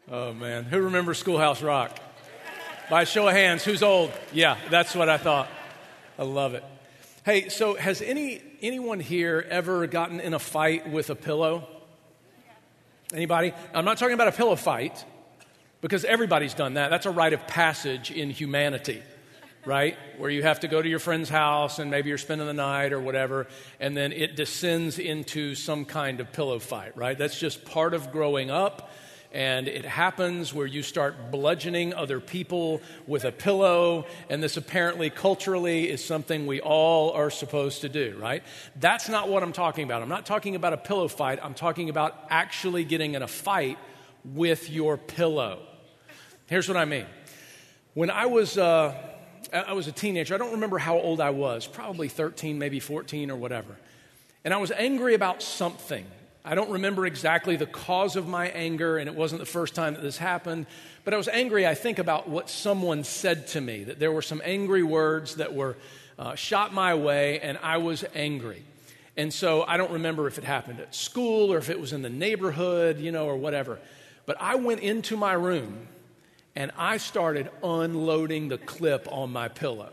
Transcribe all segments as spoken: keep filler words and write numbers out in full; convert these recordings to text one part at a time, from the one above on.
Oh, man. Who remembers Schoolhouse Rock? By a show of hands, who's old? Yeah, that's what I thought. I love it. Hey, so has any anyone here ever gotten in a fight with a pillow? Anybody? I'm not talking about a pillow fight, because everybody's done that. That's a rite of passage in humanity, right? Where you have to go to your friend's house and maybe you're spending the night or whatever, and then it descends into some kind of pillow fight, right? That's just part of growing up. And it happens where you start bludgeoning other people with a pillow, and this apparently culturally is something we all are supposed to do, right? That's not what I'm talking about. I'm not talking about a pillow fight. I'm talking about actually getting in a fight with your pillow. Here's what I mean. When I was uh, I was a teenager, I don't remember how old I was, probably thirteen, maybe fourteen or whatever. And I was angry about something. I don't remember exactly the cause of my anger, and it wasn't the first time that this happened, but I was angry, I think, about what someone said to me, that there were some angry words that were uh, shot my way, and I was angry. And so I don't remember if it happened at school or if it was in the neighborhood, you know, or whatever. But I went into my room, and I started unloading the clip on my pillow.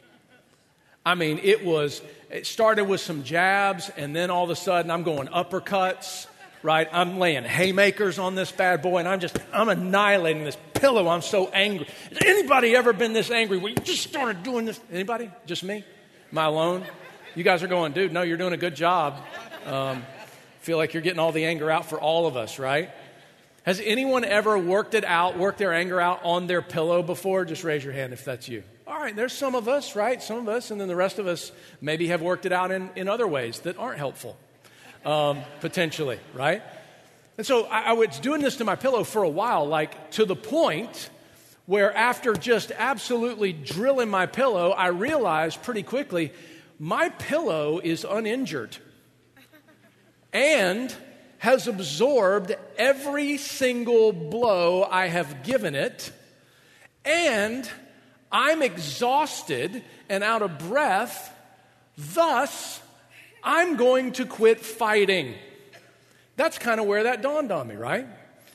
I mean, it was, it started with some jabs, and then all of a sudden I'm going uppercuts, right? I'm laying haymakers on this bad boy, and I'm just, I'm annihilating this pillow. I'm so angry. Has anybody ever been this angry where you just started doing this? Anybody? Just me? Am I alone? You guys are going, dude, no, you're doing a good job. Um, feel like you're getting all the anger out for all of us, right? Has anyone ever worked it out, worked their anger out on their pillow before? Just raise your hand if that's you. All right, there's some of us, right? Some of us, and then the rest of us maybe have worked it out in, in other ways that aren't helpful, um, potentially, right? And so I, I was doing this to my pillow for a while, like to the point where after just absolutely drilling my pillow, I realized pretty quickly my pillow is uninjured and has absorbed every single blow I have given it, and I'm exhausted and out of breath, thus, I'm going to quit fighting. That's kind of where that dawned on me, right?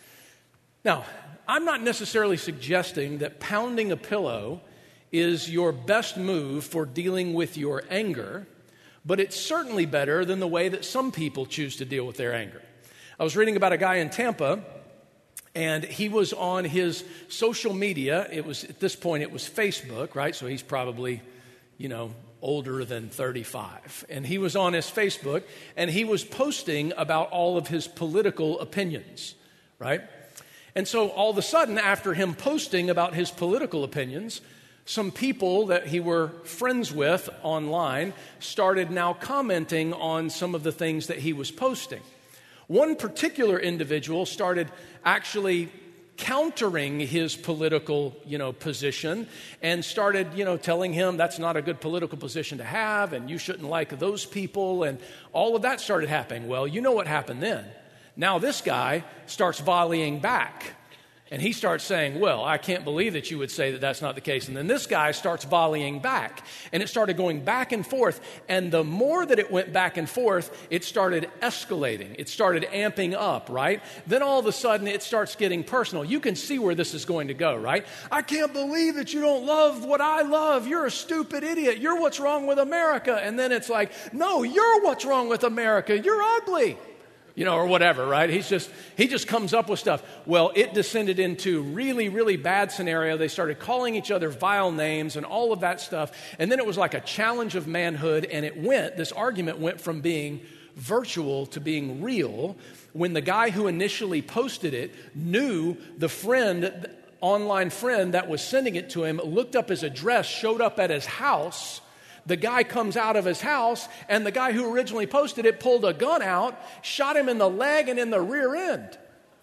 Now, I'm not necessarily suggesting that pounding a pillow is your best move for dealing with your anger, but it's certainly better than the way that some people choose to deal with their anger. I was reading about a guy in Tampa, and he was on his social media. It was, at this point, it was Facebook, right? So he's probably, you know, older than thirty-five. And he was on his Facebook, and he was posting about all of his political opinions, right? And so all of a sudden, after him posting about his political opinions, some people that he were friends with online started now commenting on some of the things that he was posting. One particular individual started actually countering his political, you know, position and started, you know, telling him that's not a good political position to have and you shouldn't like those people, and all of that started happening. Well, you know what happened then. Now this guy starts volleying back. And he starts saying, well, I can't believe that you would say that that's not the case. And then this guy starts volleying back. And it started going back and forth. And the more that it went back and forth, it started escalating. It started amping up, right? Then all of a sudden, it starts getting personal. You can see where this is going to go, right? I can't believe that you don't love what I love. You're a stupid idiot. You're what's wrong with America. And then it's like, no, you're what's wrong with America. You're ugly. You know, or whatever, right? He's just, he just comes up with stuff. Well, it descended into really, really bad scenario. They started calling each other vile names and all of that stuff. And then it was like a challenge of manhood. And it went, this argument went from being virtual to being real when the guy who initially posted it knew the friend, online friend that was sending it to him, looked up his address, showed up at his house. The guy comes out of his house, and the guy who originally posted it pulled a gun out, shot him in the leg and in the rear end.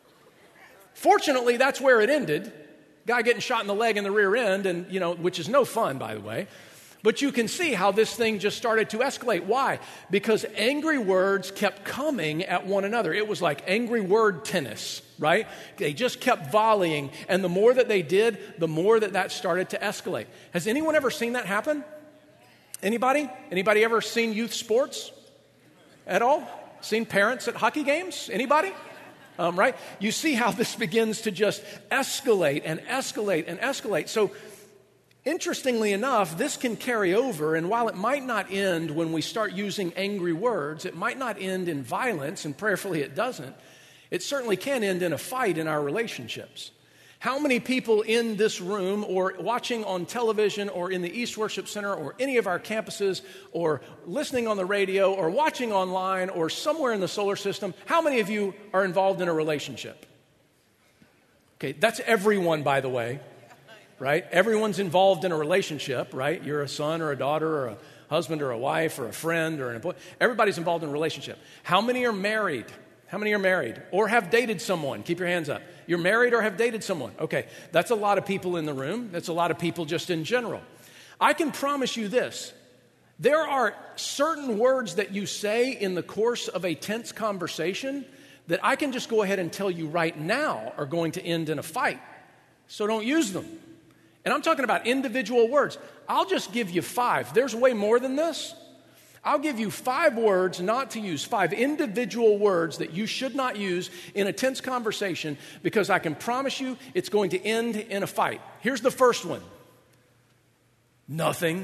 Fortunately, that's where it ended. Guy getting shot in the leg and the rear end, and you know, which is no fun, by the way. But you can see how this thing just started to escalate. Why? Because angry words kept coming at one another. It was like angry word tennis, right? They just kept volleying, and the more that they did, the more that that started to escalate. Has anyone ever seen that happen? Anybody? Anybody ever seen youth sports at all? Seen parents at hockey games? Anybody? Um, right? You see how this begins to just escalate and escalate and escalate. So, interestingly enough, this can carry over, and while it might not end when we start using angry words, it might not end in violence, and prayerfully it doesn't. It certainly can end in a fight in our relationships. How many people in this room or watching on television or in the East Worship Center or any of our campuses or listening on the radio or watching online or somewhere in the solar system, how many of you are involved in a relationship? Okay, that's everyone, by the way, right? Everyone's involved in a relationship, right? You're a son or a daughter or a husband or a wife or a friend or an employee. Everybody's involved in a relationship. How many are married? How many are married or have dated someone? Keep your hands up. You're married or have dated someone. Okay, that's a lot of people in the room. That's a lot of people just in general. I can promise you this. There are certain words that you say in the course of a tense conversation that I can just go ahead and tell you right now are going to end in a fight. So don't use them. And I'm talking about individual words. I'll just give you five. There's way more than this. I'll give you five words not to use, five individual words that you should not use in a tense conversation because I can promise you it's going to end in a fight. Here's the first one. Nothing.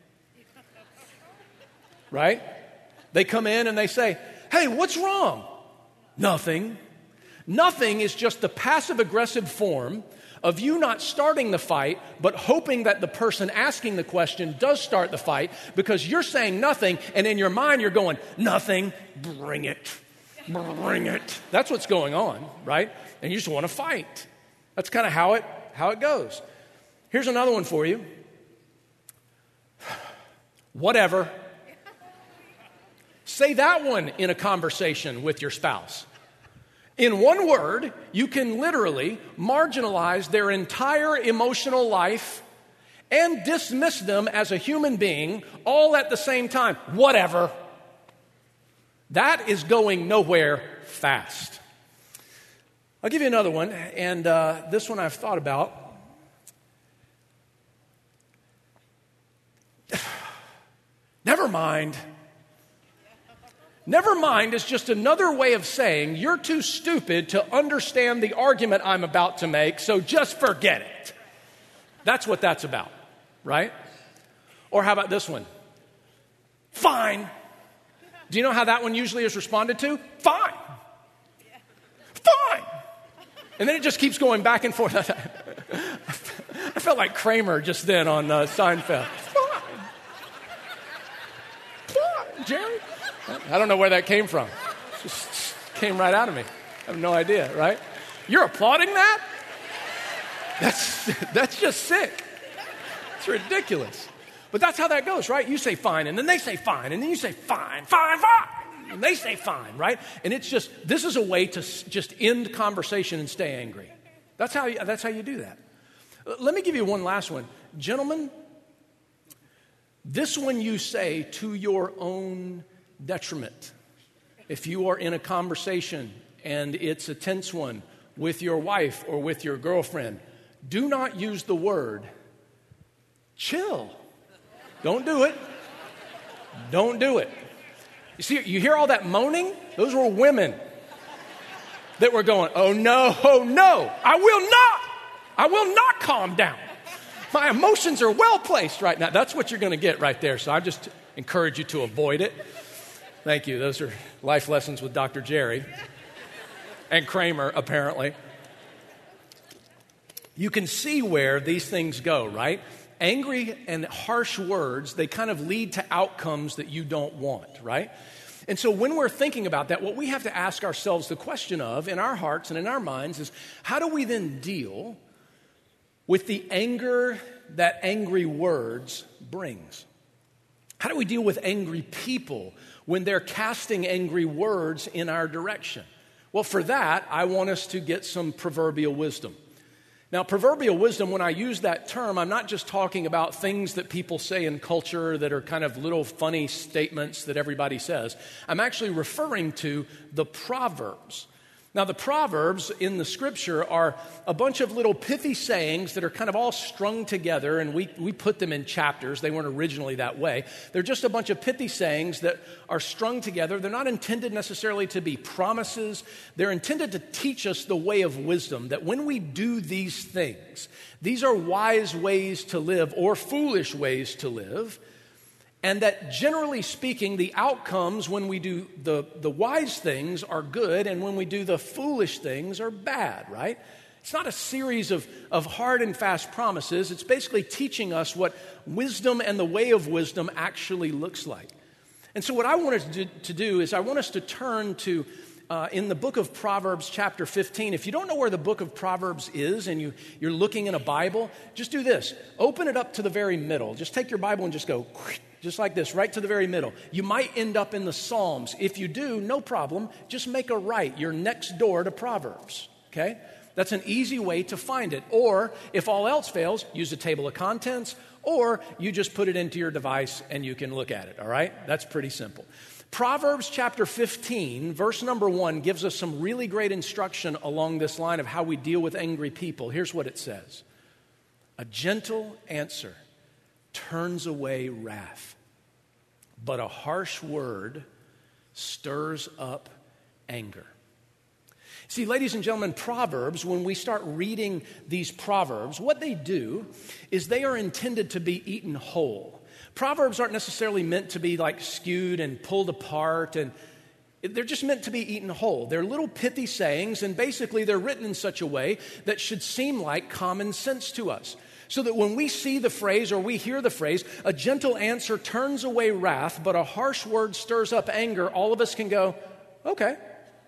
Right? They come in and they say, hey, what's wrong? Nothing. Nothing is just the passive-aggressive form of you not starting the fight, but hoping that the person asking the question does start the fight because you're saying nothing, and in your mind you're going, nothing, bring it, bring it. That's what's going on, right? And you just want to fight. That's kind of how it, how it goes. Here's another one for you. Whatever. Say that one in a conversation with your spouse. In one word, you can literally marginalize their entire emotional life and dismiss them as a human being all at the same time. Whatever. That is going nowhere fast. I'll give you another one, and uh, this one I've thought about. Never mind. Never mind is just another way of saying you're too stupid to understand the argument I'm about to make, so just forget it. That's what that's about, right? Or how about this one? Fine. Do you know how that one usually is responded to? Fine. Fine. And then it just keeps going back and forth. I felt like Kramer just then on uh, Seinfeld. Fine. Fine, Jerry. I don't know where that came from. It just came right out of me. I have no idea, right? You're applauding that? That's, that's just sick. It's ridiculous. But that's how that goes, right? You say fine, and then they say fine, and then you say fine, fine, fine. And they say fine, right? And it's just, this is a way to just end conversation and stay angry. That's how you, that's how you do that. Let me give you one last one. Gentlemen, this one you say to your own detriment. If you are in a conversation and it's a tense one with your wife or with your girlfriend, do not use the word chill. Don't do it. Don't do it. You see, you hear all that moaning? Those were women that were going, oh no, oh no, I will not, I will not calm down. My emotions are well placed right now. That's what you're going to get right there. So I just encourage you to avoid it. Thank you. Those are life lessons with Doctor Jerry and Kramer, apparently. You can see where these things go, right? Angry and harsh words, they kind of lead to outcomes that you don't want, right? And so when we're thinking about that, what we have to ask ourselves the question of in our hearts and in our minds is, how do we then deal with the anger that angry words brings? How do we deal with angry people when they're casting angry words in our direction? Well, for that, I want us to get some proverbial wisdom. Now, proverbial wisdom, when I use that term, I'm not just talking about things that people say in culture that are kind of little funny statements that everybody says. I'm actually referring to the Proverbs. Now, the Proverbs in the Scripture are a bunch of little pithy sayings that are kind of all strung together, and we, we put them in chapters. They weren't originally that way. They're just a bunch of pithy sayings that are strung together. They're not intended necessarily to be promises. They're intended to teach us the way of wisdom, that when we do these things, these are wise ways to live or foolish ways to live. And that generally speaking, the outcomes when we do the, the wise things are good, and when we do the foolish things are bad, right? It's not a series of, of hard and fast promises. It's basically teaching us what wisdom and the way of wisdom actually looks like. And so what I want us to, to do is I want us to turn to, uh, in the book of Proverbs chapter fifteen. If you don't know where the book of Proverbs is and you, you're looking in a Bible, just do this. Open it up to the very middle. Just take your Bible and just go... just like this, right to the very middle. You might end up in the Psalms. If you do, no problem. Just make a right. You're next door to Proverbs, okay? That's an easy way to find it. Or, if all else fails, use a table of contents, or you just put it into your device and you can look at it, all right? That's pretty simple. Proverbs chapter fifteen, verse number one, gives us some really great instruction along this line of how we deal with angry people. Here's what it says. A gentle answer turns away wrath, but a harsh word stirs up anger. See, ladies and gentlemen, Proverbs, when we start reading these Proverbs, what they do is they are intended to be eaten whole. Proverbs aren't necessarily meant to be like skewed and pulled apart, and they're just meant to be eaten whole. They're little pithy sayings, and basically they're written in such a way that should seem like common sense to us. So that when we see the phrase or we hear the phrase, a gentle answer turns away wrath, but a harsh word stirs up anger, all of us can go, okay,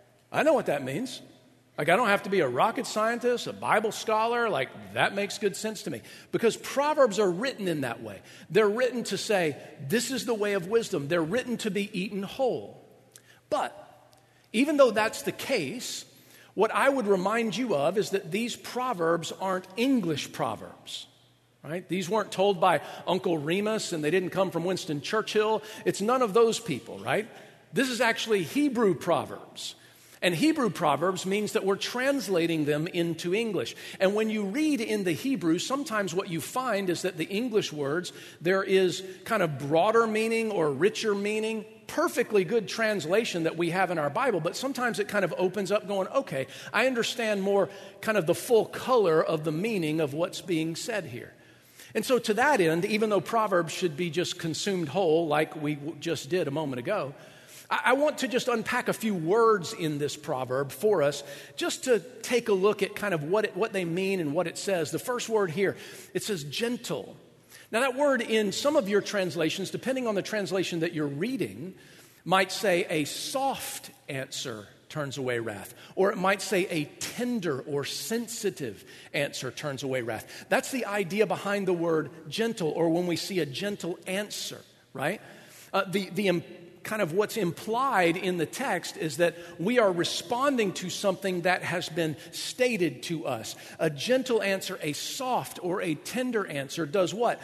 I know what that means. Like, I don't have to be a rocket scientist, a Bible scholar. Like, that makes good sense to me. Because Proverbs are written in that way. They're written to say, this is the way of wisdom. They're written to be eaten whole. But even though that's the case, what I would remind you of is that these Proverbs aren't English Proverbs, right? These weren't told by Uncle Remus, and they didn't come from Winston Churchill. It's none of those people, right? This is actually Hebrew Proverbs. And Hebrew Proverbs means that we're translating them into English. And when you read in the Hebrew, sometimes what you find is that the English words, there is kind of broader meaning or richer meaning. Perfectly good translation that we have in our Bible, but sometimes it kind of opens up going, okay, I understand more kind of the full color of the meaning of what's being said here. And so to that end, even though Proverbs should be just consumed whole like we just did a moment ago, I, I want to just unpack a few words in this proverb for us just to take a look at kind of what it, what they mean and what it says. The first word here, it says gentle. Now, that word in some of your translations, depending on the translation that you're reading, might say a soft answer turns away wrath, or it might say a tender or sensitive answer turns away wrath. That's the idea behind the word gentle, or when we see a gentle answer, right? Uh, the the um, kind of what's implied in the text is that we are responding to something that has been stated to us. A gentle answer, a soft or a tender answer does what?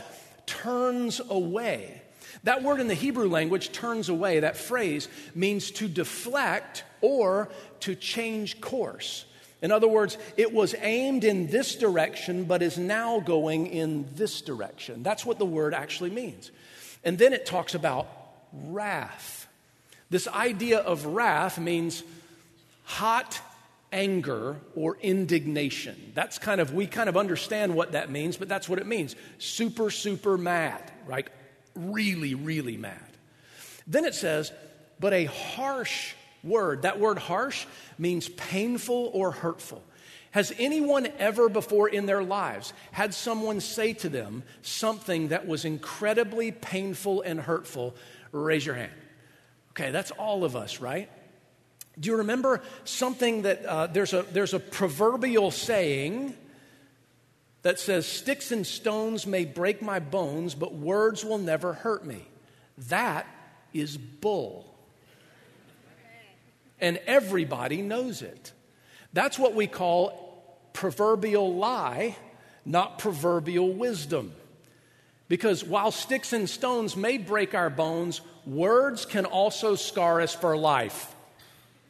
Turns away. That word in the Hebrew language, turns away, that phrase means to deflect or to change course. In other words, it was aimed in this direction, but is now going in this direction. That's what the word actually means. And then it talks about wrath. This idea of wrath means hot anger or indignation. That's kind of, we kind of understand what that means, but that's what it means. Super, super mad, right? Really, really mad. Then it says, but a harsh word. That word harsh means painful or hurtful. Has anyone ever before in their lives had someone say to them something that was incredibly painful and hurtful? Raise your hand. Okay, that's all of us, right? Do you remember something that uh, there's a there's a proverbial saying that says, sticks and stones may break my bones, but words will never hurt me. That is bull. And everybody knows it. That's what we call proverbial lie, not proverbial wisdom. Because while sticks and stones may break our bones, words can also scar us for life.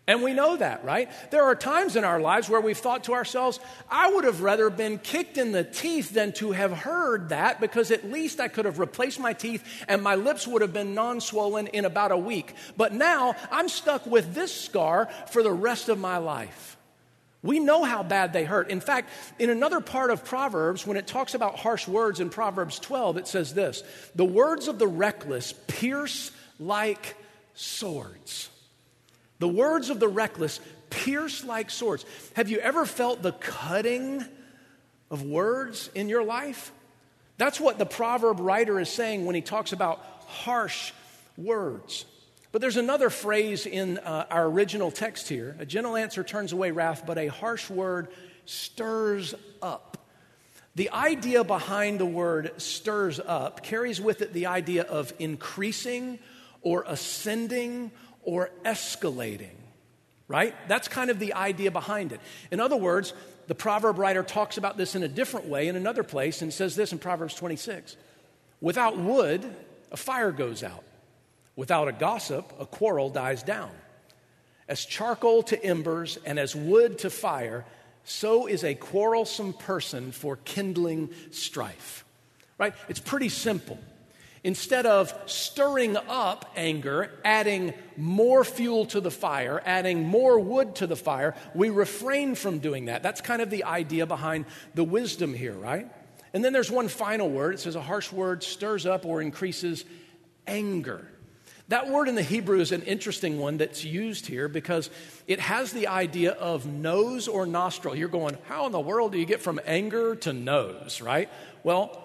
And we know that, right? There are times in our lives where we've thought to ourselves, I would have rather been kicked in the teeth than to have heard that, because at least I could have replaced my teeth and my lips would have been non-swollen in about a week. But now I'm stuck with this scar for the rest of my life. We know how bad they hurt. In fact, in another part of Proverbs, when it talks about harsh words in Proverbs twelve, it says this: the words of the reckless pierce like swords. The words of the reckless pierce like swords. Have you ever felt the cutting of words in your life? That's what the proverb writer is saying when he talks about harsh words. But there's another phrase in uh, our original text here. A gentle answer turns away wrath, but a harsh word stirs up. The idea behind the word stirs up carries with it the idea of increasing or ascending or escalating, right? That's kind of the idea behind it. In other words, the proverb writer talks about this in a different way in another place and says this in Proverbs twenty-six. Without wood, a fire goes out. Without a gossip, a quarrel dies down. As charcoal to embers and as wood to fire, so is a quarrelsome person for kindling strife, right? It's pretty simple. Instead of stirring up anger, adding more fuel to the fire, adding more wood to the fire, we refrain from doing that. That's kind of the idea behind the wisdom here, right? And then there's one final word. It says a harsh word stirs up or increases anger. That word in the Hebrew is an interesting one that's used here because it has the idea of nose or nostril. You're going, how in the world do you get from anger to nose, right? Well,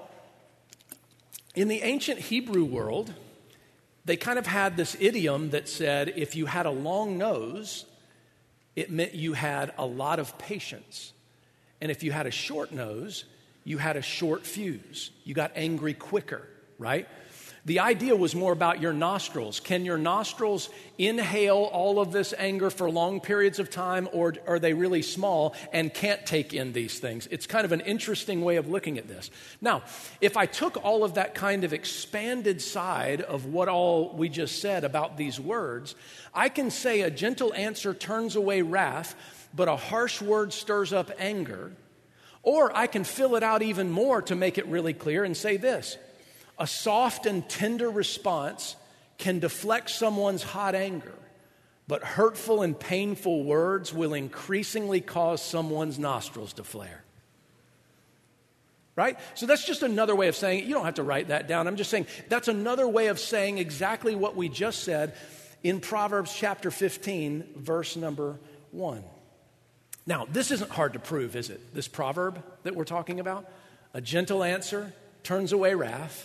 in the ancient Hebrew world, they kind of had this idiom that said if you had a long nose, it meant you had a lot of patience. And if you had a short nose, you had a short fuse. You got angry quicker, right? The idea was more about your nostrils. Can your nostrils inhale all of this anger for long periods of time, or are they really small and can't take in these things? It's kind of an interesting way of looking at this. Now, if I took all of that kind of expanded side of what all we just said about these words, I can say a gentle answer turns away wrath, but a harsh word stirs up anger. Or I can fill it out even more to make it really clear and say this: a soft and tender response can deflect someone's hot anger, but hurtful and painful words will increasingly cause someone's nostrils to flare. Right? So that's just another way of saying it. You don't have to write that down. I'm just saying that's another way of saying exactly what we just said in Proverbs chapter fifteen, verse number one. Now, this isn't hard to prove, is it? This proverb that we're talking about? A gentle answer turns away wrath,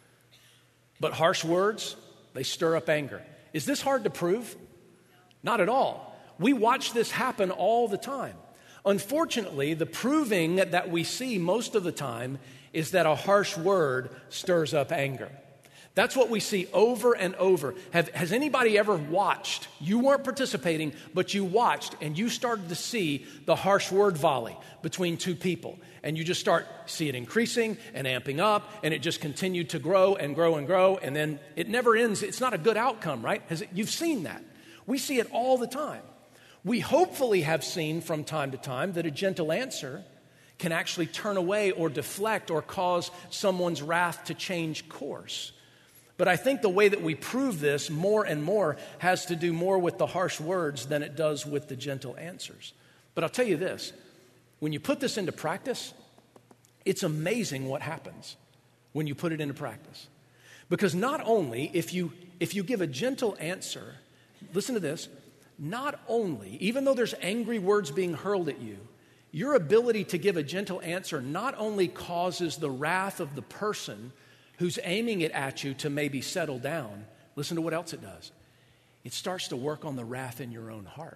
but harsh words, they stir up anger. Is this hard to prove? Not at all. We watch this happen all the time. Unfortunately, the proving that we see most of the time is that a harsh word stirs up anger. That's what we see over and over. Have, has anybody ever watched? You weren't participating, but you watched and you started to see the harsh word volley between two people. And you just start see it increasing and amping up, and it just continued to grow and grow and grow, and then it never ends. It's not a good outcome, right? Has it, you've seen that. We see it all the time. We hopefully have seen from time to time that a gentle answer can actually turn away or deflect or cause someone's wrath to change course. But I think the way that we prove this more and more has to do more with the harsh words than it does with the gentle answers. But I'll tell you this, when you put this into practice, it's amazing what happens when you put it into practice. Because not only if you if you give a gentle answer, listen to this, not only, even though there's angry words being hurled at you, your ability to give a gentle answer not only causes the wrath of the person who's aiming it at you to maybe settle down, listen to what else it does. It starts to work on the wrath in your own heart.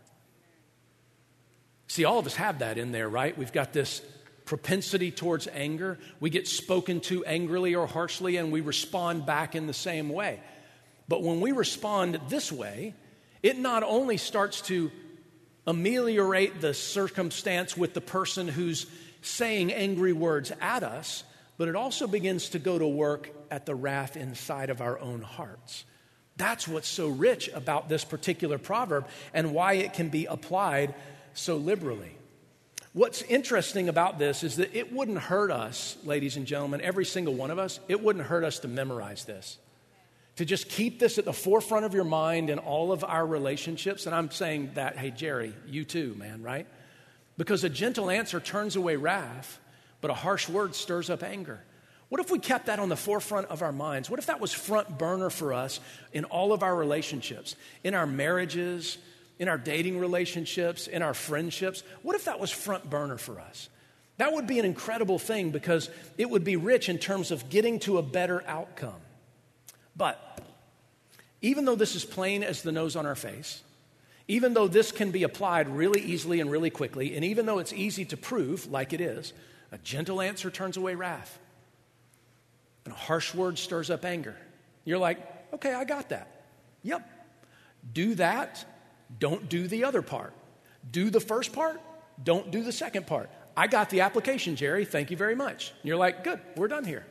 See, all of us have that in there, right? We've got this propensity towards anger. We get spoken to angrily or harshly, and we respond back in the same way. But when we respond this way, it not only starts to ameliorate the circumstance with the person who's saying angry words at us, but it also begins to go to work at the wrath inside of our own hearts. That's what's so rich about this particular proverb and why it can be applied so liberally. What's interesting about this is that it wouldn't hurt us, ladies and gentlemen, every single one of us, it wouldn't hurt us to memorize this. To just keep this at the forefront of your mind in all of our relationships. And I'm saying that, hey, Jerry, you too, man, right? Because a gentle answer turns away wrath, but a harsh word stirs up anger. What if we kept that on the forefront of our minds? What if that was front burner for us in all of our relationships, in our marriages, in our dating relationships, in our friendships? What if that was front burner for us? That would be an incredible thing because it would be rich in terms of getting to a better outcome. But even though this is plain as the nose on our face, even though this can be applied really easily and really quickly, and even though it's easy to prove, like it is, a gentle answer turns away wrath. And a harsh word stirs up anger. You're like, okay, I got that. Yep. Do that. Don't do the other part. Do the first part. Don't do the second part. I got the application, Jerry. Thank you very much. And you're like, good, we're done here.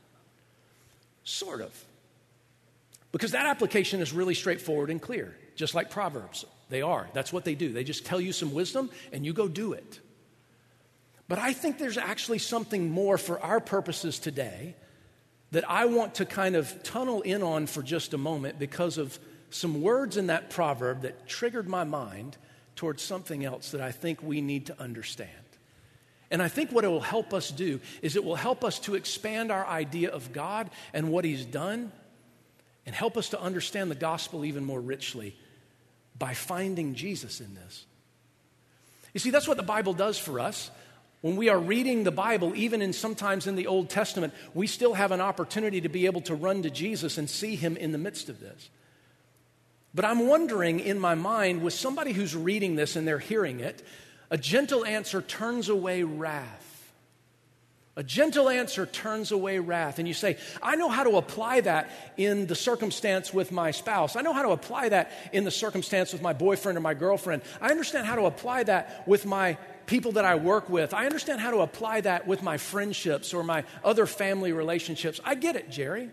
Sort of. Because that application is really straightforward and clear, just like Proverbs. They are. That's what they do. They just tell you some wisdom and you go do it. But I think there's actually something more for our purposes today that I want to kind of tunnel in on for just a moment because of some words in that proverb that triggered my mind towards something else that I think we need to understand. And I think what it will help us do is it will help us to expand our idea of God and what He's done and help us to understand the gospel even more richly by finding Jesus in this. You see, that's what the Bible does for us. When we are reading the Bible, even in sometimes in the Old Testament, we still have an opportunity to be able to run to Jesus and see Him in the midst of this. But I'm wondering in my mind, with somebody who's reading this and they're hearing it, a gentle answer turns away wrath. A gentle answer turns away wrath. And you say, I know how to apply that in the circumstance with my spouse. I know how to apply that in the circumstance with my boyfriend or my girlfriend. I understand how to apply that with my people that I work with. I understand how to apply that with my friendships or my other family relationships. I get it, Jerry.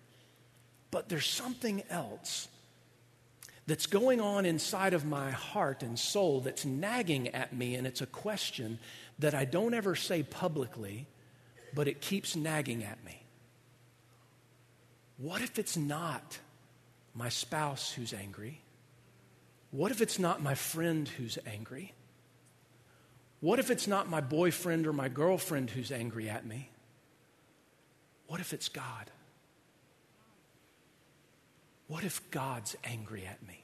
But there's something else that's going on inside of my heart and soul that's nagging at me, and it's a question that I don't ever say publicly, but it keeps nagging at me. What if it's not my spouse who's angry? What if it's not my friend who's angry? What if it's not my boyfriend or my girlfriend who's angry at me? What if it's God? What if God's angry at me?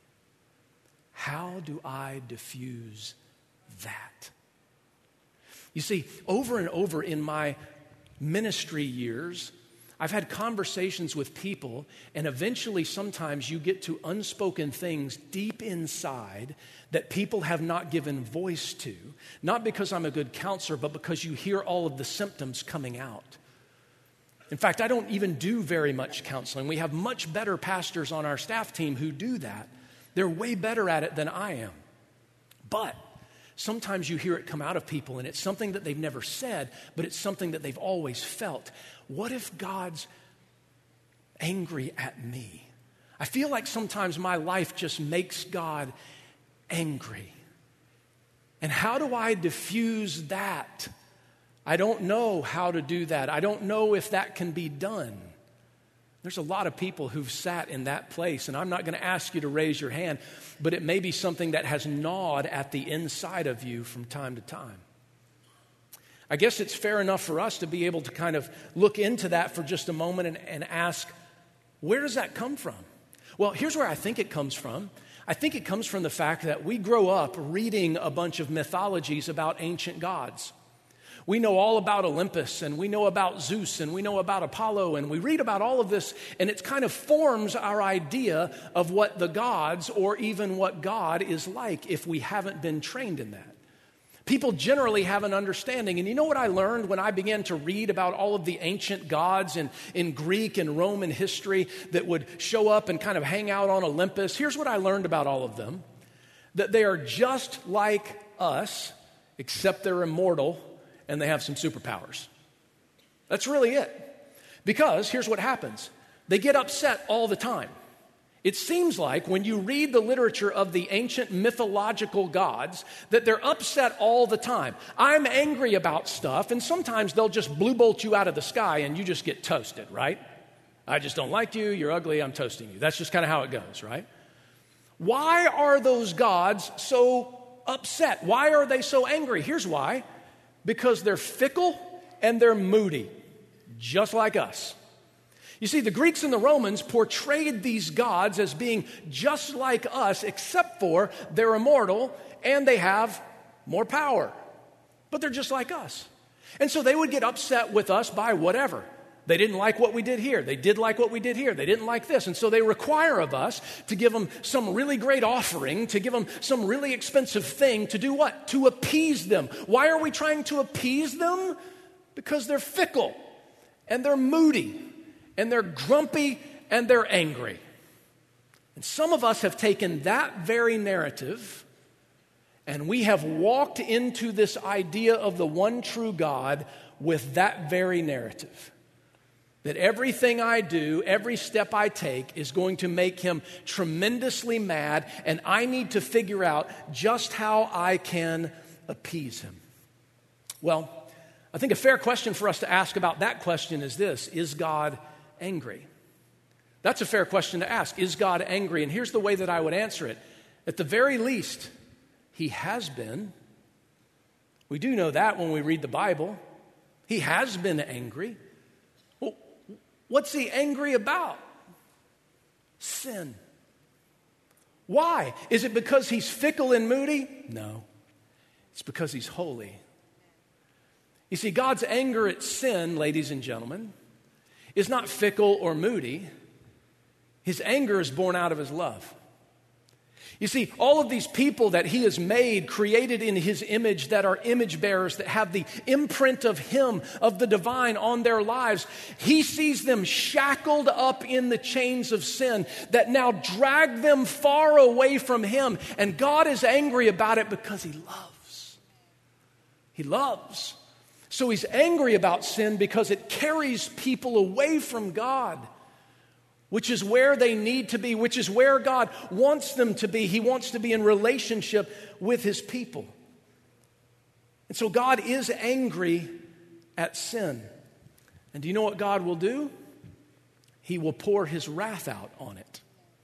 How do I diffuse that? You see, over and over in my ministry years, I've had conversations with people, and eventually sometimes you get to unspoken things deep inside that people have not given voice to, not because I'm a good counselor, but because you hear all of the symptoms coming out. In fact, I don't even do very much counseling. We have much better pastors on our staff team who do that. They're way better at it than I am. But sometimes you hear it come out of people, and it's something that they've never said, but it's something that they've always felt. What if God's angry at me? I feel like sometimes my life just makes God angry. And how do I diffuse that? I don't know how to do that. I don't know if that can be done. There's a lot of people who've sat in that place, and I'm not going to ask you to raise your hand, but it may be something that has gnawed at the inside of you from time to time. I guess it's fair enough for us to be able to kind of look into that for just a moment and, and ask, where does that come from? Well, here's where I think it comes from. I think it comes from the fact that we grow up reading a bunch of mythologies about ancient gods. We know all about Olympus, and we know about Zeus, and we know about Apollo, and we read about all of this, and it kind of forms our idea of what the gods or even what God is like if we haven't been trained in that. People generally have an understanding, and you know what I learned when I began to read about all of the ancient gods in, in Greek and Roman history that would show up and kind of hang out on Olympus? Here's what I learned about all of them, that they are just like us, except they're immortal, and they have some superpowers. That's really it. Because here's what happens. They get upset all the time. It seems like when you read the literature of the ancient mythological gods that they're upset all the time. I'm angry about stuff, and sometimes they'll just blue bolt you out of the sky and you just get toasted, right? I just don't like you, you're ugly, I'm toasting you. That's just kind of how it goes, right? Why are those gods so upset? Why are they so angry? Here's why. Because they're fickle and they're moody, just like us. You see, the Greeks and the Romans portrayed these gods as being just like us, except for they're immortal and they have more power. But they're just like us. And so they would get upset with us by whatever. They didn't like what we did here. They did like what we did here. They didn't like this. And so they require of us to give them some really great offering, to give them some really expensive thing, to do what? To appease them. Why are we trying to appease them? Because they're fickle and they're moody. And they're grumpy and they're angry. And some of us have taken that very narrative and we have walked into this idea of the one true God with that very narrative. That everything I do, every step I take is going to make him tremendously mad, and I need to figure out just how I can appease him. Well, I think a fair question for us to ask about that question is this: is God angry? That's a fair question to ask. Is God angry? And here's the way that I would answer it. At the very least, he has been. We do know that when we read the Bible. He has been angry. Well, what's he angry about? Sin. Why? Is it because he's fickle and moody? No. It's because he's holy. You see, God's anger at sin, ladies and gentlemen, is not fickle or moody. His anger is born out of his love. You see, all of these people that he has made, created in his image, that are image bearers, that have the imprint of him, of the divine on their lives, he sees them shackled up in the chains of sin that now drag them far away from him. And God is angry about it because he loves. He loves. So he's angry about sin because it carries people away from God, which is where they need to be, which is where God wants them to be. He wants to be in relationship with his people. And so God is angry at sin. And do you know what God will do? He will pour his wrath out on it.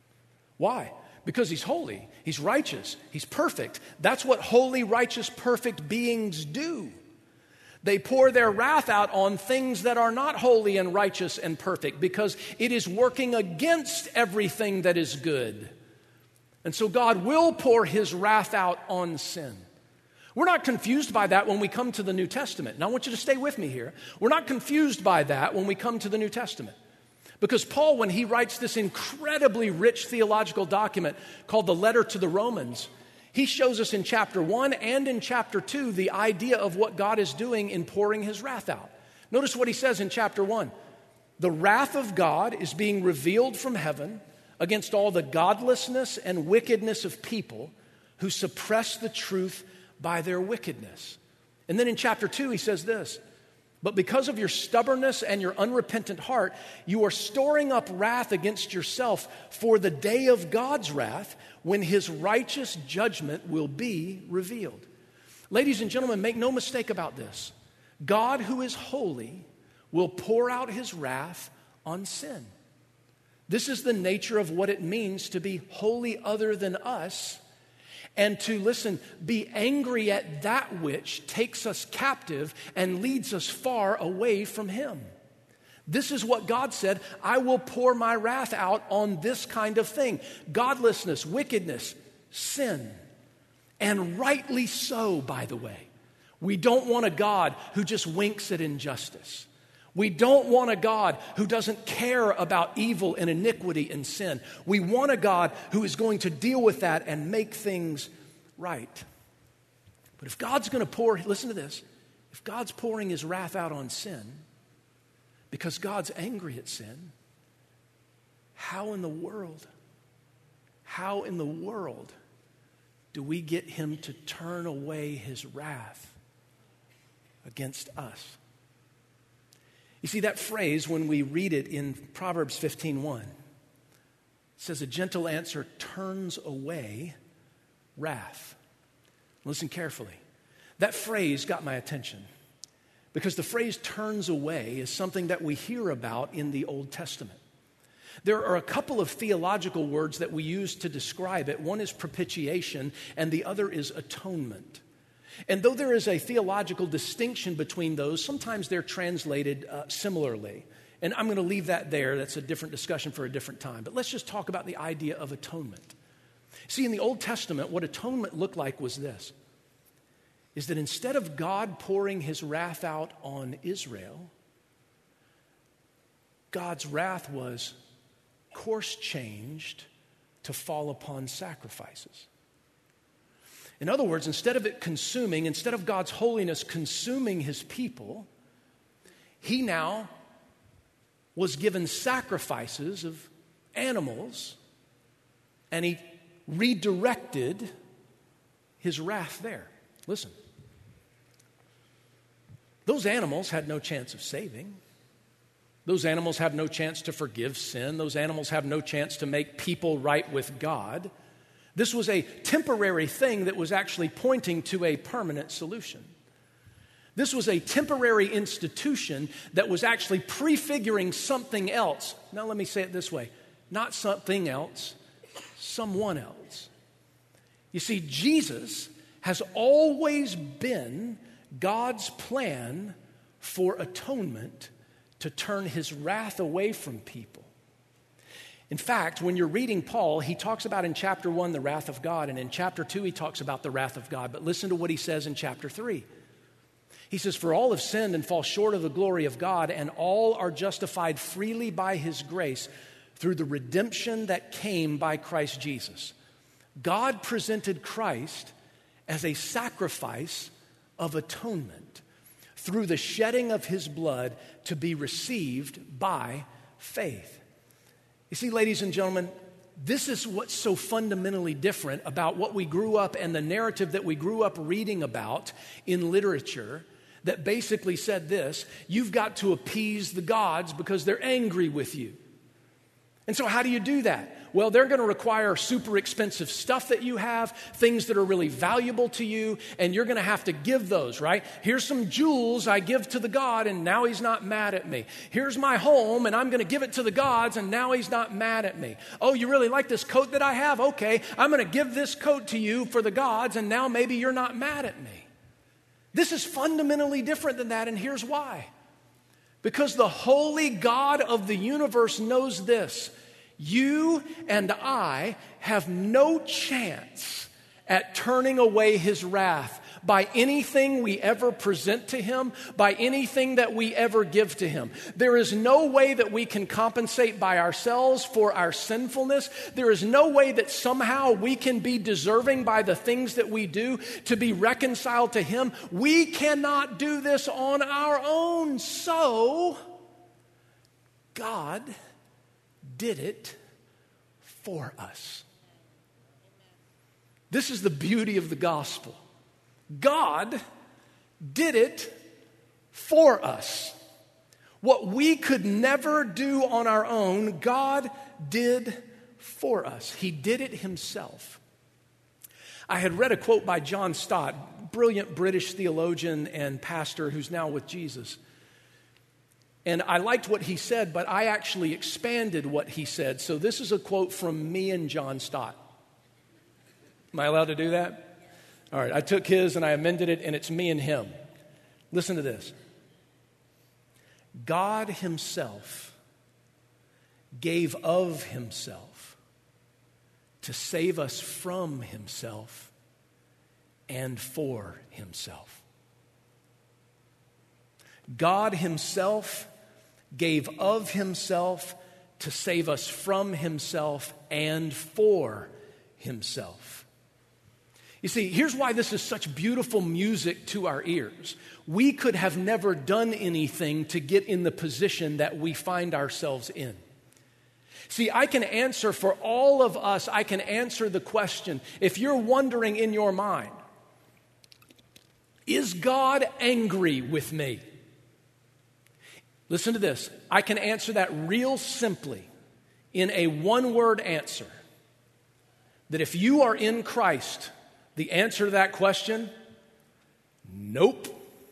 Why? Because he's holy, he's righteous, he's perfect. That's what holy, righteous, perfect beings do. They pour their wrath out on things that are not holy and righteous and perfect because it is working against everything that is good. And so God will pour his wrath out on sin. We're not confused by that when we come to the New Testament. And I want you to stay with me here. We're not confused by that when we come to the New Testament. Because Paul, when he writes this incredibly rich theological document called the Letter to the Romans, he shows us in chapter one and in chapter two the idea of what God is doing in pouring his wrath out. Notice what he says in chapter one. The wrath of God is being revealed from heaven against all the godlessness and wickedness of people who suppress the truth by their wickedness. And then in chapter two he says this: but because of your stubbornness and your unrepentant heart, you are storing up wrath against yourself for the day of God's wrath, when his righteous judgment will be revealed. Ladies and gentlemen, make no mistake about this. God, who is holy, will pour out his wrath on sin. This is the nature of what it means to be wholly other than us, and to, listen, be angry at that which takes us captive and leads us far away from him. This is what God said: I will pour my wrath out on this kind of thing. Godlessness, wickedness, sin. And rightly so, by the way. We don't want a God who just winks at injustice. We don't want a God who doesn't care about evil and iniquity and sin. We want a God who is going to deal with that and make things right. But if God's going to pour, listen to this, if God's pouring his wrath out on sin because God's angry at sin, how in the world, how in the world do we get him to turn away his wrath against us? You see, that phrase, when we read it in Proverbs fifteen one, says a gentle answer turns away wrath. Listen carefully. That phrase got my attention because the phrase turns away is something that we hear about in the Old Testament. There are a couple of theological words that we use to describe it. One is propitiation and the other is atonement. And though there is a theological distinction between those, sometimes they're translated uh, similarly. And I'm going to leave that there. That's a different discussion for a different time. But let's just talk about the idea of atonement. See, in the Old Testament, what atonement looked like was this, is that instead of God pouring his wrath out on Israel, God's wrath was course changed to fall upon sacrifices. In other words, instead of it consuming, instead of God's holiness consuming his people, he now was given sacrifices of animals, and he redirected his wrath there. Listen, those animals had no chance of saving. Those animals have no chance to forgive sin. Those animals have no chance to make people right with God. This was a temporary thing that was actually pointing to a permanent solution. This was a temporary institution that was actually prefiguring something else. Now let me say it this way, not something else, someone else. You see, Jesus has always been God's plan for atonement to turn his wrath away from people. In fact, when you're reading Paul, he talks about in chapter one the wrath of God, and in chapter two he talks about the wrath of God. But listen to what he says in chapter three. He says, "For all have sinned and fall short of the glory of God, and all are justified freely by his grace through the redemption that came by Christ Jesus." God presented Christ as a sacrifice of atonement through the shedding of his blood to be received by faith. You see, ladies and gentlemen, this is what's so fundamentally different about what we grew up and the narrative that we grew up reading about in literature that basically said this: you've got to appease the gods because they're angry with you. And so how do you do that? Well, they're going to require super expensive stuff that you have, things that are really valuable to you, and you're going to have to give those, right? Here's some jewels I give to the God, and now he's not mad at me. Here's my home, and I'm going to give it to the gods, and now he's not mad at me. Oh, you really like this coat that I have? Okay, I'm going to give this coat to you for the gods, and now maybe you're not mad at me. This is fundamentally different than that, and here's why. Because the holy God of the universe knows this: you and I have no chance at turning away his wrath by anything we ever present to him, by anything that we ever give to him. There is no way that we can compensate by ourselves for our sinfulness. There is no way that somehow we can be deserving by the things that we do to be reconciled to him. We cannot do this on our own. So, God did it for us. This is the beauty of the gospel. God did it for us. What we could never do on our own, God did for us. He did it himself. I had read a quote by John Stott, brilliant British theologian and pastor who's now with Jesus. And I liked what he said, but I actually expanded what he said. So this is a quote from me and John Stott. Am I allowed to do that? All right, I took his and I amended it, and it's me and him. Listen to this. God himself gave of himself to save us from himself and for himself. God himself gave of himself to save us from himself and for himself. You see, here's why this is such beautiful music to our ears. We could have never done anything to get in the position that we find ourselves in. See, I can answer for all of us, I can answer the question, if you're wondering in your mind, is God angry with me? Listen to this. I can answer that real simply. in a one-word answer that if you are in Christ, the answer to that question, nope.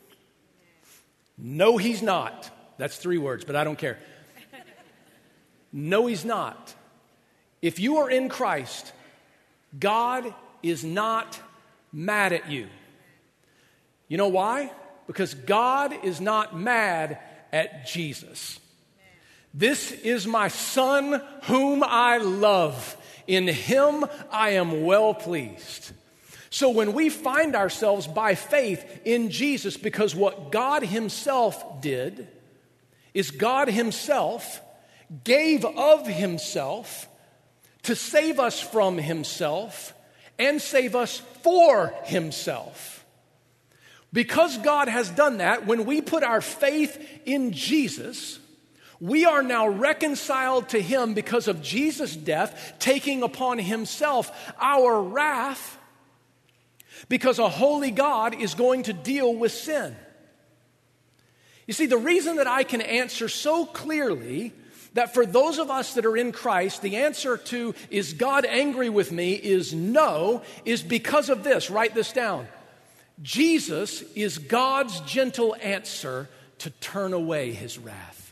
No, he's not. That's three words, but I don't care. No, he's not. If you are in Christ, God is not mad at you. You know why? Because God is not mad at Jesus. This is my Son whom I love. In him I am well pleased. So when we find ourselves by faith in Jesus, because what God himself did is God himself gave of himself to save us from himself and save us for himself. Because God has done that, when we put our faith in Jesus, we are now reconciled to him because of Jesus' death, taking upon himself our wrath, because a holy God is going to deal with sin. You see, the reason that I can answer so clearly that for those of us that are in Christ, the answer to, is God angry with me, is no, is because of this. Write this down. Jesus is God's gentle answer to turn away his wrath.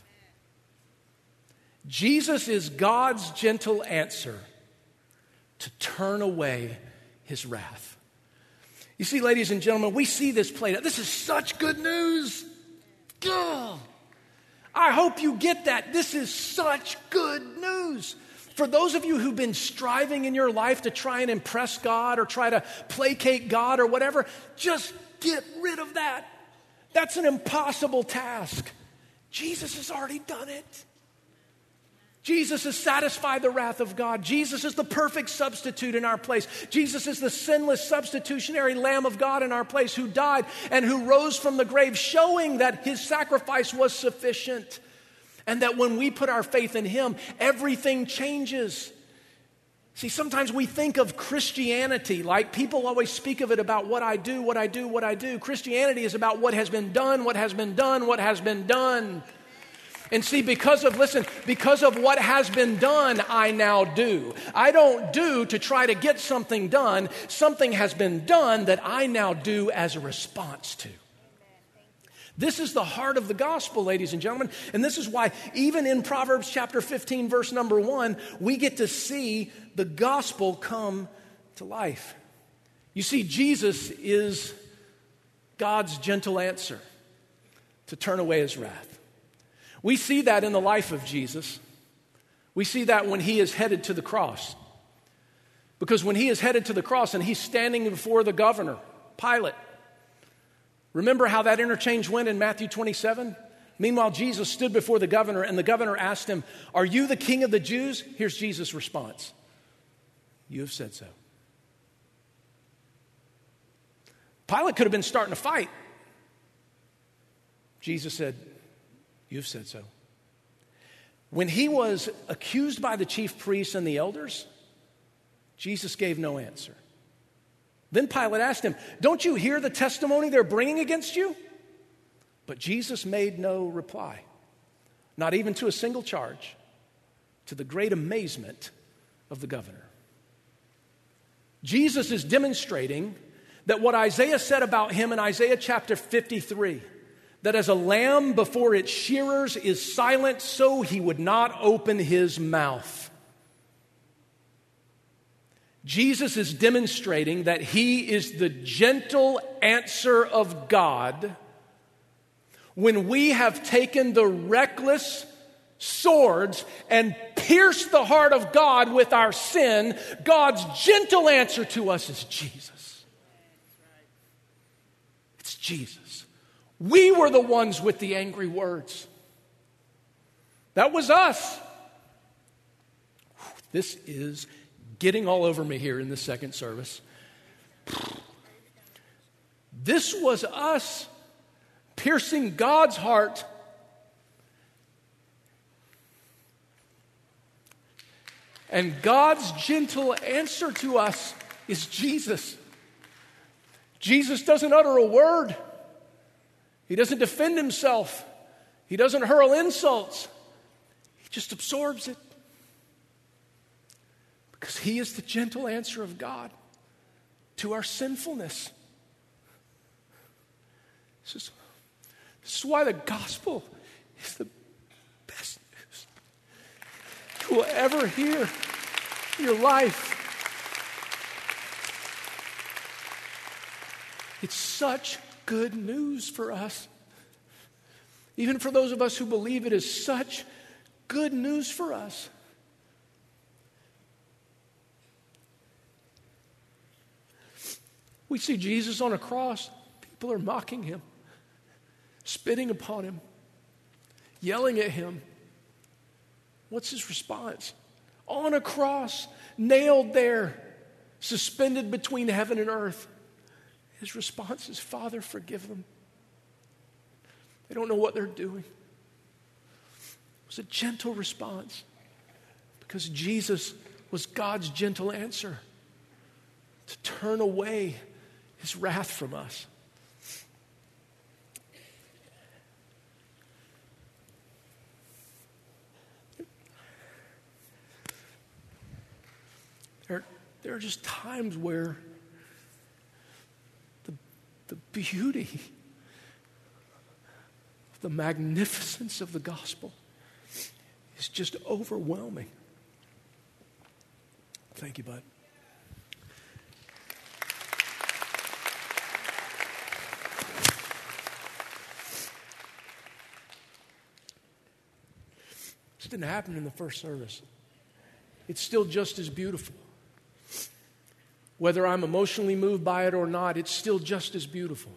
Jesus is God's gentle answer to turn away his wrath. You see, ladies and gentlemen, we see this played out. This is such good news. Ugh. I hope you get that. This is such good news. For those of you who've been striving in your life to try and impress God or try to placate God or whatever, just get rid of that. That's an impossible task. Jesus has already done it. Jesus has satisfied the wrath of God. Jesus is the perfect substitute in our place. Jesus is the sinless substitutionary Lamb of God in our place, who died and who rose from the grave, showing that his sacrifice was sufficient. And that when we put our faith in him, everything changes. See, sometimes we think of Christianity like people always speak of it about what I do, what I do, what I do. Christianity is about what has been done, what has been done, what has been done. And see, because of, listen, because of what has been done, I now do. I don't do to try to get something done. Something has been done that I now do as a response to. This is the heart of the gospel, ladies and gentlemen. And this is why even in Proverbs chapter fifteen, verse number one, we get to see the gospel come to life. You see, Jesus is God's gentle answer to turn away his wrath. We see that in the life of Jesus. We see that when he is headed to the cross. Because when he is headed to the cross and he's standing before the governor, Pilate, remember how that interchange went in Matthew twenty-seven? Meanwhile, Jesus stood before the governor, and the governor asked him, "Are you the king of the Jews?" Here's Jesus' response. "You have said so." Pilate could have been starting a fight. Jesus said, "You've said so." When he was accused by the chief priests and the elders, Jesus gave no answer. Then Pilate asked him, "Don't you hear the testimony they're bringing against you?" But Jesus made no reply, not even to a single charge, to the great amazement of the governor. Jesus is demonstrating that what Isaiah said about him in Isaiah chapter fifty-three, that as a lamb before its shearers is silent, so he would not open his mouth. Jesus is demonstrating that he is the gentle answer of God when we have taken the reckless swords and pierced the heart of God with our sin. God's gentle answer to us is Jesus. It's Jesus. We were the ones with the angry words. That was us. This is getting all over me here in the second service. This was us piercing God's heart. And God's gentle answer to us is Jesus. Jesus doesn't utter a word. He doesn't defend himself. He doesn't hurl insults. He just absorbs it. Because he is the gentle answer of God to our sinfulness. This is, this is why the gospel is the best news you will ever hear in your life. It's such good news for us. Even for those of us who believe it is such good news for us. We see Jesus on a cross. People are mocking him, spitting upon him, yelling at him. What's his response? On a cross, nailed there, suspended between heaven and earth. His response is, Father, forgive them. They don't know what they're doing. It was a gentle response because Jesus was God's gentle answer to turn away his wrath from us. There, there are just times where the, the beauty, the magnificence of the gospel is just overwhelming. Thank you, bud. This didn't happen in the first service. It's still just as beautiful. Whether I'm emotionally moved by it or not, it's still just as beautiful.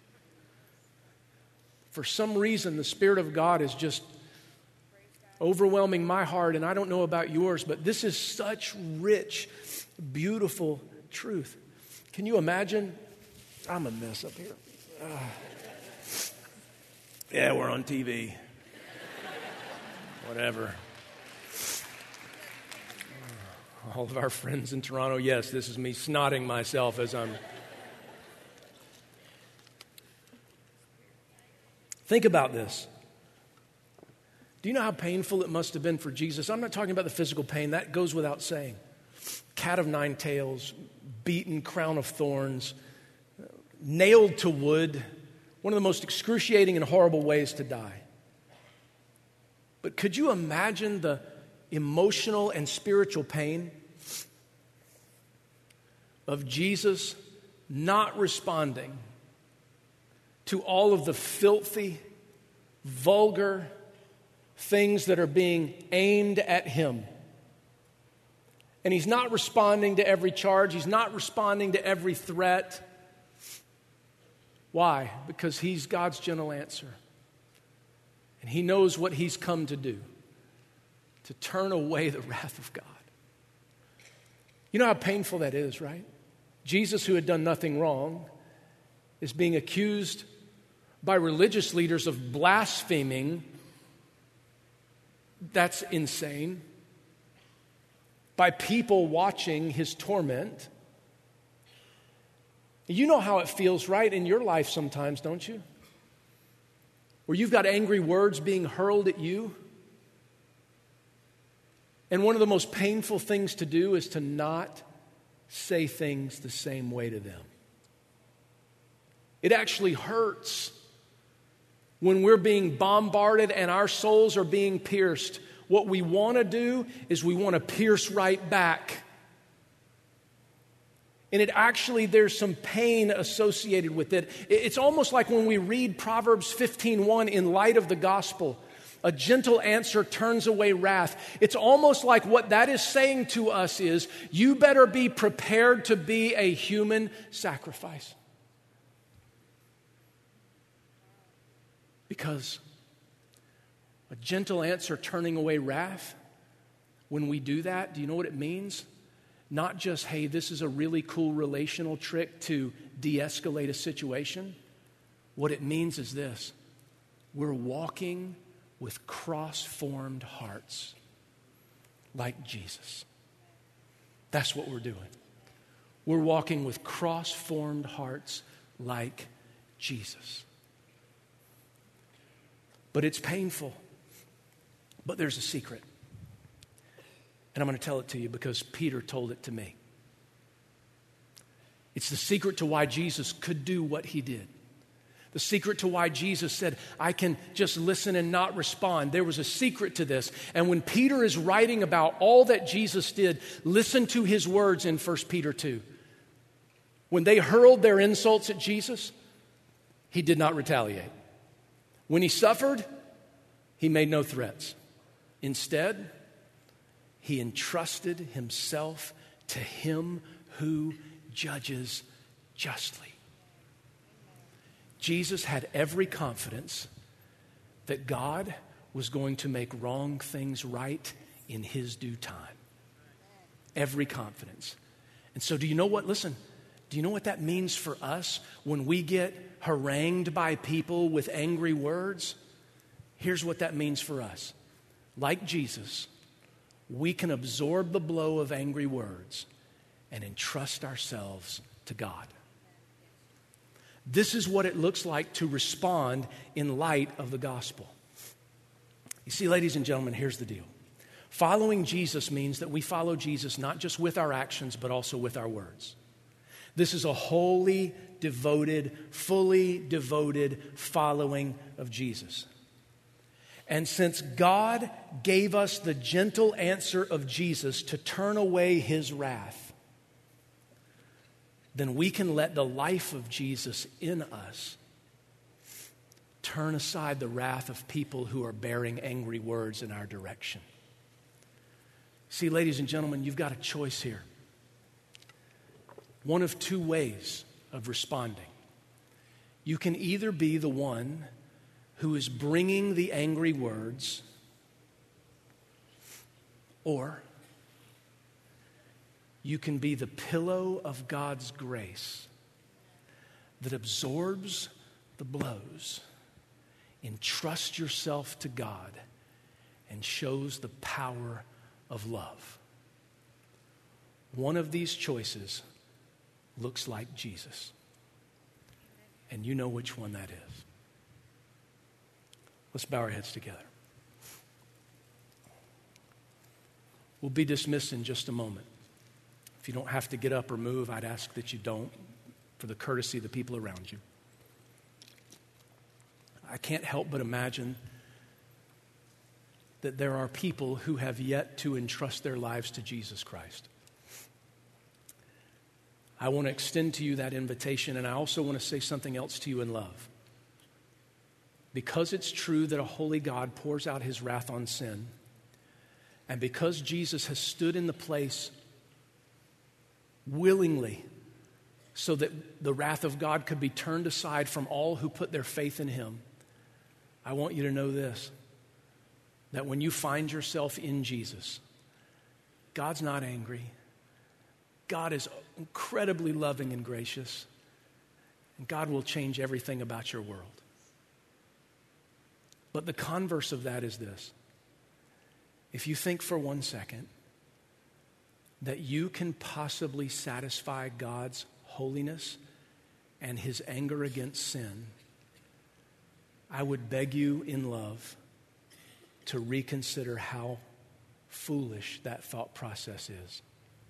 For some reason, the Spirit of God is just overwhelming my heart, and I don't know about yours, but this is such rich, beautiful truth. Can you imagine? I'm a mess up here. Uh, yeah, we're on T V. Whatever. All of our friends in Toronto, yes, this is me snotting myself as I'm... Think about this. Do you know how painful it must have been for Jesus? I'm not talking about the physical pain. That goes without saying. Cat of nine tails, beaten, crown of thorns, nailed to wood. One of the most excruciating and horrible ways to die. But could you imagine the emotional and spiritual pain of Jesus not responding to all of the filthy, vulgar things that are being aimed at him? And he's not responding to every charge. He's not responding to every threat. Why? Because he's God's gentle answer. And he knows what he's come to do, to turn away the wrath of God. You know how painful that is, right? Jesus, who had done nothing wrong, is being accused by religious leaders of blaspheming. That's insane. By people watching his torment. You know how it feels, right, in your life sometimes, don't you? Where you've got angry words being hurled at you. And one of the most painful things to do is to not say things the same way to them. It actually hurts when we're being bombarded and our souls are being pierced. What we want to do is we want to pierce right back. And it actually, there's some pain associated with it. It's almost like when we read Proverbs fifteen one in light of the gospel. A gentle answer turns away wrath. It's almost like what that is saying to us is, you better be prepared to be a human sacrifice. Because a gentle answer turning away wrath, when we do that, do you know what it means? Not just, hey, this is a really cool relational trick to de-escalate a situation. What it means is this: we're walking with cross-formed hearts like Jesus. That's what we're doing. We're walking with cross-formed hearts like Jesus. But it's painful. But there's a secret. And I'm going to tell it to you because Peter told it to me. It's the secret to why Jesus could do what he did. The secret to why Jesus said, I can just listen and not respond. There was a secret to this. And when Peter is writing about all that Jesus did, listen to his words in First Peter two. When they hurled their insults at Jesus, he did not retaliate. When he suffered, he made no threats. Instead, he entrusted himself to him who judges justly. Jesus had every confidence that God was going to make wrong things right in his due time. Every confidence. And so do you know what, listen, do you know what that means for us when we get harangued by people with angry words? Here's what that means for us. Like Jesus, we can absorb the blow of angry words and entrust ourselves to God. This is what it looks like to respond in light of the gospel. You see, ladies and gentlemen, here's the deal. Following Jesus means that we follow Jesus not just with our actions, but also with our words. This is a wholly devoted, fully devoted following of Jesus. And since God gave us the gentle answer of Jesus to turn away his wrath, then we can let the life of Jesus in us turn aside the wrath of people who are bearing angry words in our direction. See, ladies and gentlemen, you've got a choice here. One of two ways of responding. You can either be the one who is bringing the angry words, or you can be the pillow of God's grace that absorbs the blows, entrusts yourself to God, and shows the power of love. One of these choices looks like Jesus. And you know which one that is. Let's bow our heads together. We'll be dismissed in just a moment. If you don't have to get up or move, I'd ask that you don't, for the courtesy of the people around you. I can't help but imagine that there are people who have yet to entrust their lives to Jesus Christ. I want to extend to you that invitation, and I also want to say something else to you in love. Because it's true that a holy God pours out his wrath on sin, and because Jesus has stood in the place willingly so that the wrath of God could be turned aside from all who put their faith in him, I want you to know this, that when you find yourself in Jesus, God's not angry. God is incredibly loving and gracious, and God will change everything about your world. But the converse of that is this. If you think for one second that you can possibly satisfy God's holiness and his anger against sin, I would beg you in love to reconsider how foolish that thought process is.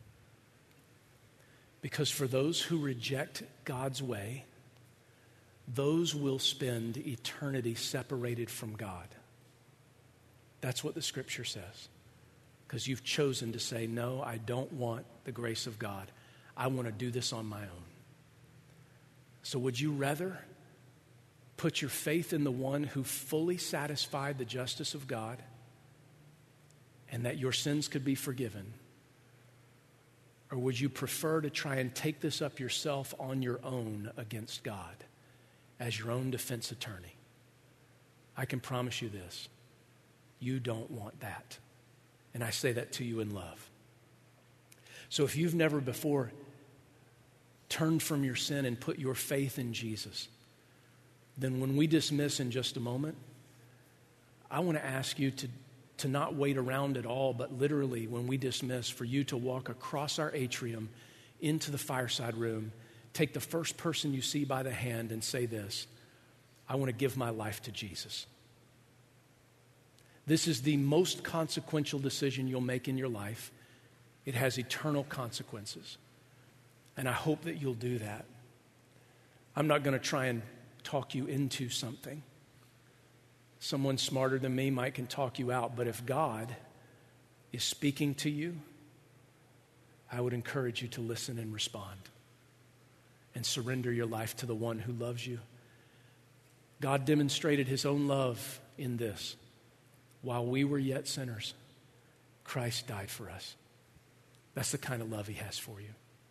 Because for those who reject God's way, those will spend eternity separated from God. That's what the scripture says. Because you've chosen to say, no, I don't want the grace of God. I want to do this on my own. So would you rather put your faith in the one who fully satisfied the justice of God and that your sins could be forgiven? Or would you prefer to try and take this up yourself on your own against God as your own defense attorney? I can promise you this. You don't want that. And I say that to you in love. So if you've never before turned from your sin and put your faith in Jesus, then when we dismiss in just a moment, I want to ask you to, to not wait around at all, but literally when we dismiss, for you to walk across our atrium into the fireside room, take the first person you see by the hand and say this: I want to give my life to Jesus. This is the most consequential decision you'll make in your life. It has eternal consequences. And I hope that you'll do that. I'm not going to try and talk you into something. Someone smarter than me might can talk you out, but if God is speaking to you, I would encourage you to listen and respond and surrender your life to the one who loves you. God demonstrated his own love in this. While we were yet sinners, Christ died for us. That's the kind of love he has for you.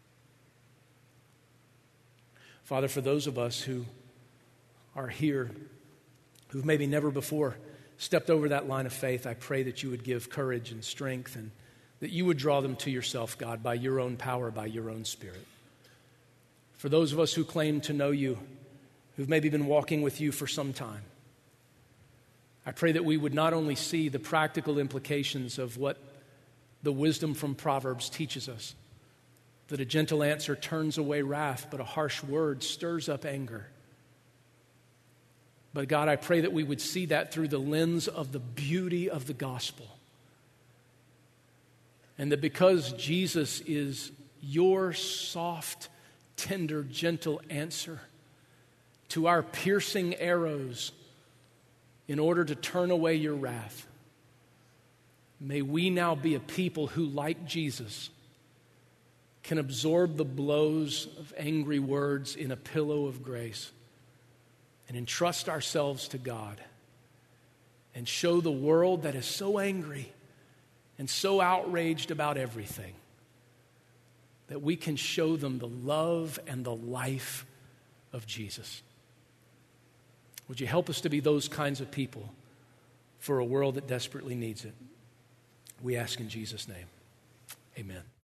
Father, for those of us who are here, who've maybe never before stepped over that line of faith, I pray that you would give courage and strength and that you would draw them to yourself, God, by your own power, by your own Spirit. For those of us who claim to know you, who've maybe been walking with you for some time, I pray that we would not only see the practical implications of what the wisdom from Proverbs teaches us, that a gentle answer turns away wrath, but a harsh word stirs up anger. But God, I pray that we would see that through the lens of the beauty of the gospel. And that because Jesus is your soft, tender, gentle answer to our piercing arrows in order to turn away your wrath, may we now be a people who, like Jesus, can absorb the blows of angry words in a pillow of grace and entrust ourselves to God and show the world that is so angry and so outraged about everything that we can show them the love and the life of Jesus. Would you help us to be those kinds of people for a world that desperately needs it? We ask in Jesus' name. Amen.